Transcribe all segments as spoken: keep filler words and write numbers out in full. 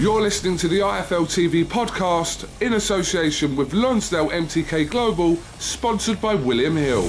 You're listening to the I F L T V podcast in association with Lonsdale M T K Global, sponsored by William Hill.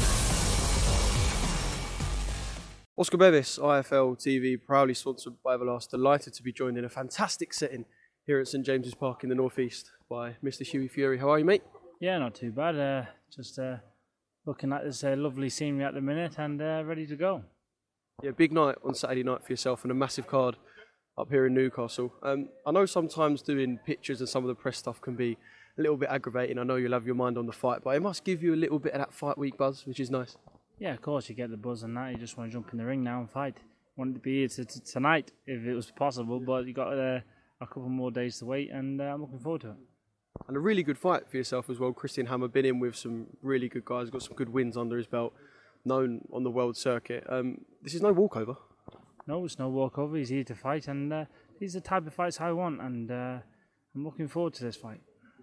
Oscar Bevis, I F L T V, proudly sponsored by Everlast. Delighted to be joined in a fantastic setting here at St James's Park in the North East by Mister Hughie Fury. How are you, mate? Yeah, not too bad. Uh, just uh, looking at this uh, lovely scenery at the minute and uh, ready to go. Yeah, big night on Saturday night for yourself and a massive card up here in Newcastle. Um, I know sometimes doing pictures and some of the press stuff can be a little bit aggravating. I know you'll have your mind on the fight, but it must give you a little bit of that fight week buzz, which is nice. Yeah, of course, you get the buzz and that. You just want to jump in the ring now and fight. Want it to be here t- t- tonight if it was possible, but you got uh, a couple more days to wait, and uh, I'm looking forward to it. And a really good fight for yourself as well. Christian Hammer been in with some really good guys, got some good wins under his belt, known on the world circuit. Um, this is no walkover. No, it's no walkover. He's here to fight, and uh, these are the type of fights I want, and uh, I'm looking forward to this fight.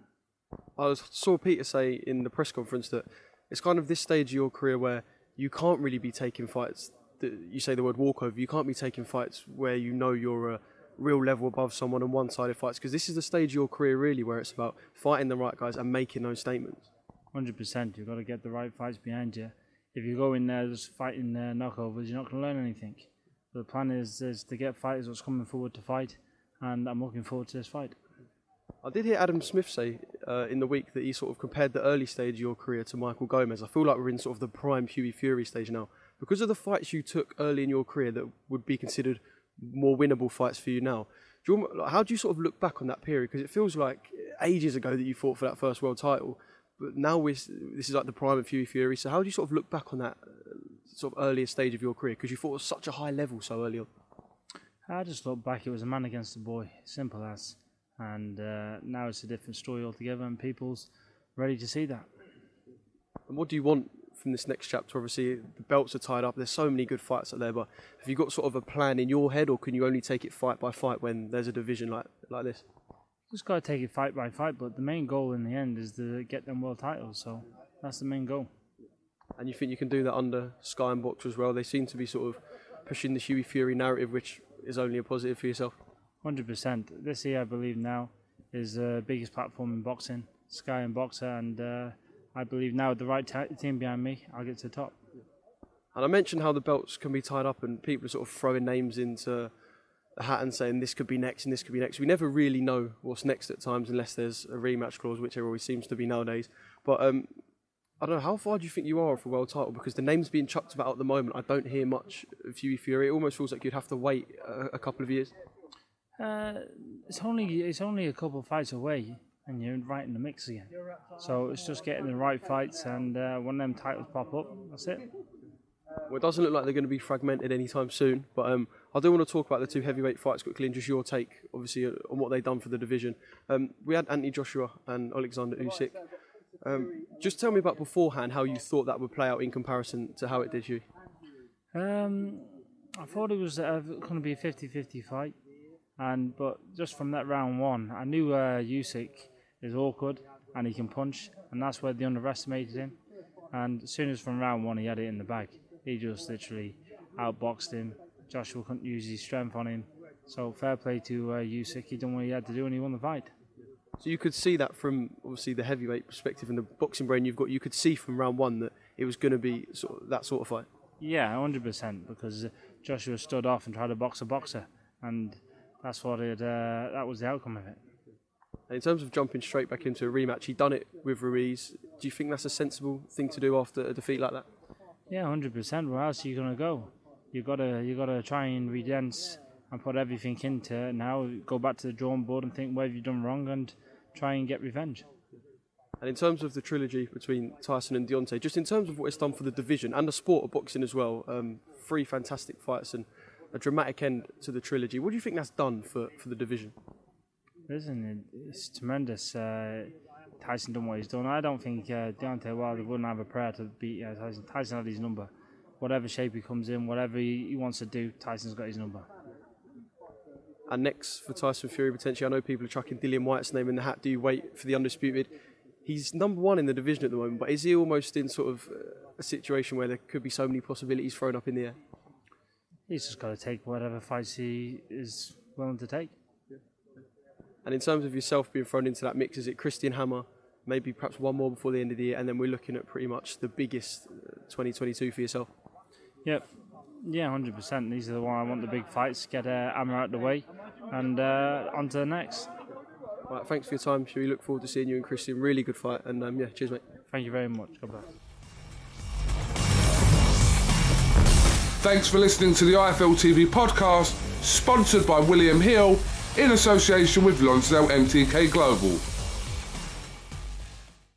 I was, saw Peter say in the press conference that it's kind of this stage of your career where you can't really be taking fights, that you say the word walkover, you can't be taking fights where you know you're a real level above someone and one-sided fights, because this is the stage of your career really where it's about fighting the right guys and making those statements. one hundred percent. You've got to get the right fights behind you. If you go in there just fighting uh, knockovers, you're not going to learn anything. The plan is, is to get fighters that's coming forward to fight, and I'm looking forward to this fight. I did hear Adam Smith say uh, in the week that he sort of compared the early stage of your career to Michael Gomez. I feel like we're in sort of the prime Hughie Fury stage now. Because of the fights you took early in your career that would be considered more winnable fights for you now, do you, want- how do you sort of look back on that period? Because it feels like ages ago that you fought for that first world title, but now we're, this is like the prime of Hughie Fury. So how do you sort of look back on that uh, sort of earlier stage of your career? Because you fought at such a high level so early on. I just look back, it was a man against a boy, simple as. And uh, now it's a different story altogether, and people's ready to see that. And what do you want from this next chapter? Obviously, the belts are tied up. There's so many good fights out there, but have you got sort of a plan in your head, or can you only take it fight by fight when there's a division like like this? Just got to take it fight by fight, but the main goal in the end is to get them world titles, so that's the main goal. And you think you can do that under Sky and Boxer as well? They seem to be sort of pushing the Hughie Fury narrative, which is only a positive for yourself. one hundred percent. This year, I believe now, is the biggest platform in boxing, Sky and Boxer, and uh, I believe now with the right t- team behind me, I'll get to the top. And I mentioned how the belts can be tied up and people are sort of throwing names into the hat and saying this could be next and this could be next. We never really know what's next at times unless there's a rematch clause, which there always seems to be nowadays. But um, I don't know, how far do you think you are off a world title? Because the names being chucked about at the moment, I don't hear much of Hughie Fury. It almost feels like you'd have to wait a, a couple of years. Uh, it's only it's only a couple of fights away, and you're right in the mix again. So it's just getting the right fights, and uh, when them titles pop up, that's it. Well, it doesn't look like they're going to be fragmented anytime soon, but um, I do want to talk about the two heavyweight fights quickly and just your take, obviously, on what they've done for the division. Um, we had Anthony Joshua and Alexander Usyk. Um, just tell me about beforehand how you thought that would play out in comparison to how it did you. Um, I thought it was uh, going to be a fifty-fifty fight, and but just from that round one, I knew uh, Usyk is awkward and he can punch, and that's where they underestimated him. And as soon as from round one he had it in the bag, he just literally outboxed him. Joshua couldn't use his strength on him, so fair play to uh, Usyk. He done what he had to do and he won the fight. So you could see that from obviously the heavyweight perspective and the boxing brain you've got. You could see from round one that it was going to be sort of that sort of fight. Yeah, one hundred percent, because Joshua stood off and tried to box a boxer, and that's what it. Uh, that was the outcome of it. And in terms of jumping straight back into a rematch, he done it with Ruiz. Do you think that's a sensible thing to do after a defeat like that? Yeah, one hundred percent. Where else are you gonna go? You gotta, you gotta try and redense and put everything into it now. Go back to the drawing board and think where have you done wrong and try and get revenge. And in terms of the trilogy between Tyson and Deontay, just in terms of what it's done for the division and the sport of boxing as well, um, three fantastic fights and a dramatic end to the trilogy. What do you think that's done for, for the division? Listen, it's tremendous. Uh, Tyson done what he's done. I don't think uh, Deontay Wilder wouldn't have a prayer to beat uh, Tyson. Tyson had his number. Whatever shape he comes in, whatever he, he wants to do, Tyson's got his number. And next for Tyson Fury, potentially, I know people are chucking Dillian White's name in the hat. Do you wait for the Undisputed? He's number one in the division at the moment, but is he almost in sort of a situation where there could be so many possibilities thrown up in the air? He's just got to take whatever fights he is willing to take. And in terms of yourself being thrown into that mix, is it Christian Hammer, maybe perhaps one more before the end of the year, and then we're looking at pretty much the biggest twenty twenty-two for yourself? Yep. Yeah, one hundred percent. These are the one I want the big fights, get uh, Hammer out of the way, and uh, on to the next. Right, thanks for your time. We look forward to seeing you and Christian. Really good fight, and um, yeah, cheers, mate. Thank you very much. God bless. Thanks for listening to the I F L T V podcast, sponsored by William Hill in association with Lonsdale M T K Global.